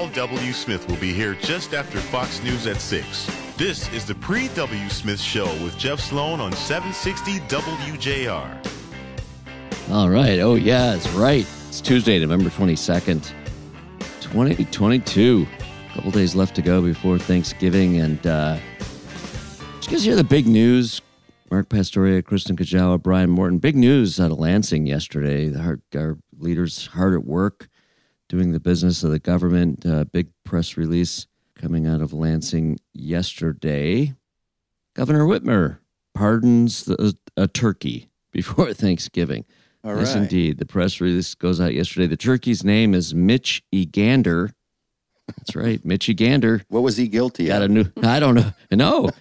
W. Smith will be here just after Fox News at 6. This is the Pre-W. Smith Show with Jeff Sloan on 760 WJR. All right. Oh, yeah, that's right. It's Tuesday, November 22nd, 2022. A couple days left to go before Thanksgiving. And did you guys hear the big news? Mark Pastoria, Kristen Kajawa, Brian Morton. Big news out of Lansing yesterday. Our leaders hard at work doing the business of the government. Big press release coming out of Lansing yesterday. Governor Whitmer pardons a turkey before Thanksgiving. All yes, right. indeed. The press release goes out yesterday. The turkey's name is Mitch E. Gander. That's right, Mitch E. Gander. What was he guilty Got of? I don't know. No,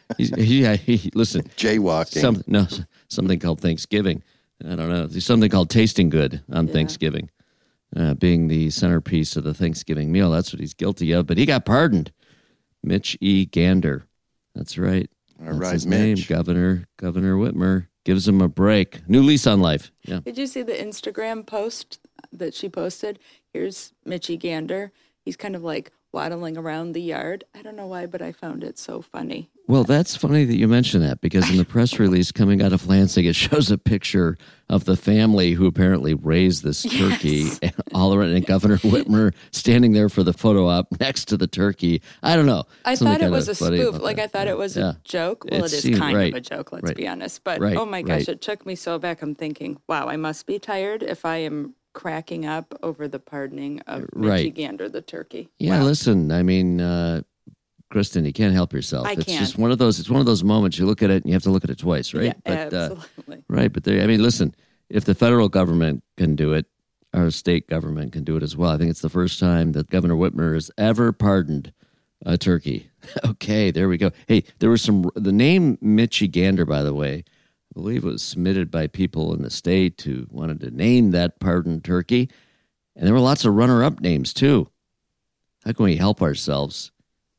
he listen. Jaywalking. Something called Thanksgiving. I don't know. There's something called tasting good on Thanksgiving, being the centerpiece of the Thanksgiving meal. That's what he's guilty of. But he got pardoned. Mitch E. Gander. That's right. All right, his Mitch. name. Governor Whitmer gives him a break. New lease on life. Yeah. Did you see the Instagram post that she posted? Here's Mitchie Gander. He's kind of like waddling around the yard. I don't know why, but I found it so funny. Well, that's funny that you mention that, because in the press release coming out of Lansing, it shows a picture of the family who apparently raised this turkey, and all around, and Governor Whitmer standing there for the photo op next to the turkey. I don't know. I Something thought it was kinda a funny spoof. about Like, that. I thought it was Yeah. a joke. Well, It it is seemed- kind right, of a joke, let's right, be honest. But, right, oh my gosh, right. it took me so back. I'm thinking, wow, I must be tired if I am cracking up over the pardoning of Right. Mitchie Gander, the turkey. Yeah, Wow. listen, I mean, Kristen, you can't help yourself. I It's can't. just one of those moments you look at it and you have to look at it twice, right? Yeah, absolutely. Right, but I mean, listen, if the federal government can do it, our state government can do it as well. I think it's the first time that Governor Whitmer has ever pardoned a turkey. Okay, there we go. Hey, there was the name Mitchie Gander, by the way, I believe it was submitted by people in the state who wanted to name that pardoned turkey. And there were lots of runner-up names, too. How can we help ourselves?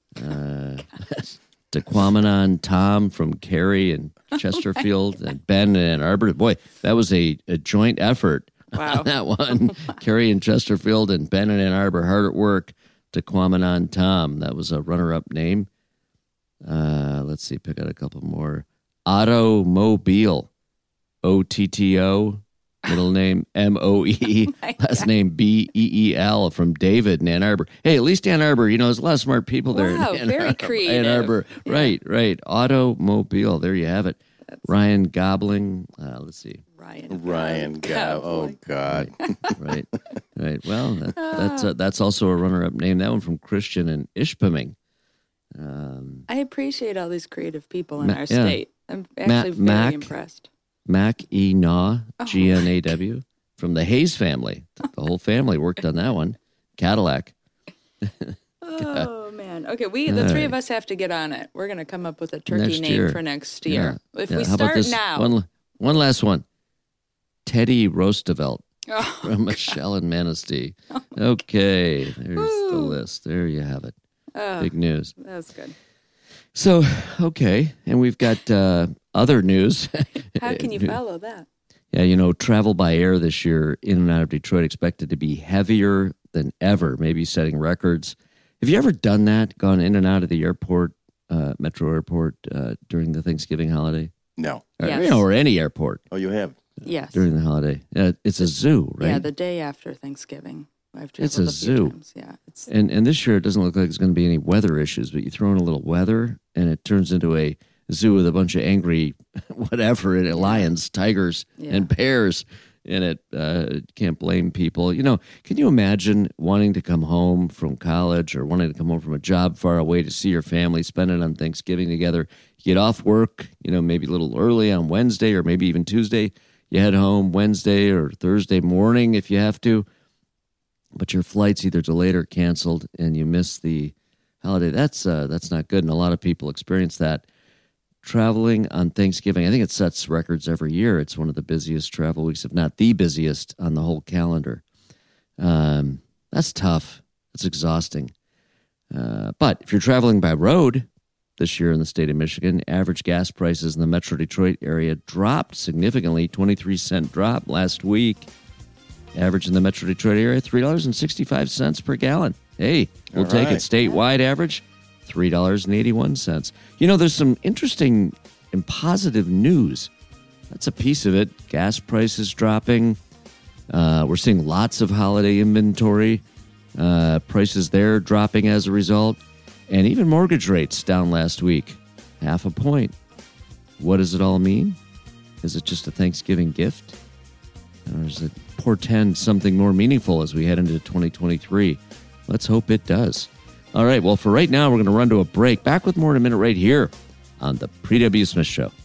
Tequamanon Tom from Cary and Chesterfield and Ben and Ann Arbor. Boy, that was a joint effort Wow. on that one. Cary and Chesterfield and Ben and Ann Arbor, hard at work. Tequamanon Tom. That was a runner-up name. Let's see, pick out a couple more. Automobile. O-T-T-O. Middle name M-O-E. Last name B-E-E-L from David in Ann Arbor. Hey, at least Ann Arbor, there's a lot of smart people there. Wow, in Ann very Arbor. creative. Ann Arbor. Yeah. Right. Automobile. There you have it. Ryan Gobling. Let's see. Ryan Gow. Oh, God. Right. Well, that's also a runner-up name. That one from Christian and Ishpeming. I appreciate all these creative people in our yeah. state. I'm actually very Mac. impressed. Mac E. Naw, Oh, G-N-A-W, from the Hayes family. The whole family worked on that one. Cadillac. Oh, man. Okay, the three of us have to get on it. We're going to come up with a turkey Next name year. for next year. If we How about start this now. One last one. Teddy Roosevelt Oh, from Michelle and Manistee. Okay, there's the list. There you have it. Big news. that's good. So, okay, and we've got other news. How can you follow that? Yeah, travel by air this year in and out of Detroit expected to be heavier than ever, maybe setting records. Have you ever done that, gone in and out of the airport, Metro Airport, during the Thanksgiving holiday? No. Yes. Or any airport Oh, you have? Yes. during the holiday. It's a zoo, right? Yeah, the day after Thanksgiving. I've It's traveled a few zoo. times. Yeah, it's And this year it doesn't look like there's going to be any weather issues, but you throw in a little weather and it turns into a zoo with a bunch of angry lions, tigers, and bears in it. Can't blame people. Can you imagine wanting to come home from college or wanting to come home from a job far away to see your family, spend it on Thanksgiving together? You get off work, maybe a little early on Wednesday or maybe even Tuesday. You head home Wednesday or Thursday morning if you have to. But your flight's either delayed or canceled, and you miss the holiday. That's not good, and a lot of people experience that. Traveling on Thanksgiving, I think it sets records every year. It's one of the busiest travel weeks, if not the busiest on the whole calendar. That's tough. It's exhausting. But if you're traveling by road this year in the state of Michigan, average gas prices in the Metro Detroit area dropped significantly, 23-cent drop last week. Average in the Metro Detroit area, $3.65 per gallon. Hey, we'll take it. Statewide average, $3.81. You know, there's some interesting and positive news. That's a piece of it. Gas prices dropping. We're seeing lots of holiday inventory. Prices there dropping as a result. And even mortgage rates down last week, 0.5 point. What does it all mean? Is it just a Thanksgiving gift? Or does it portend something more meaningful as we head into 2023? Let's hope it does. All right, well, for right now, we're going to run to a break. Back with more in a minute right here on the Pre-W. Smith Show.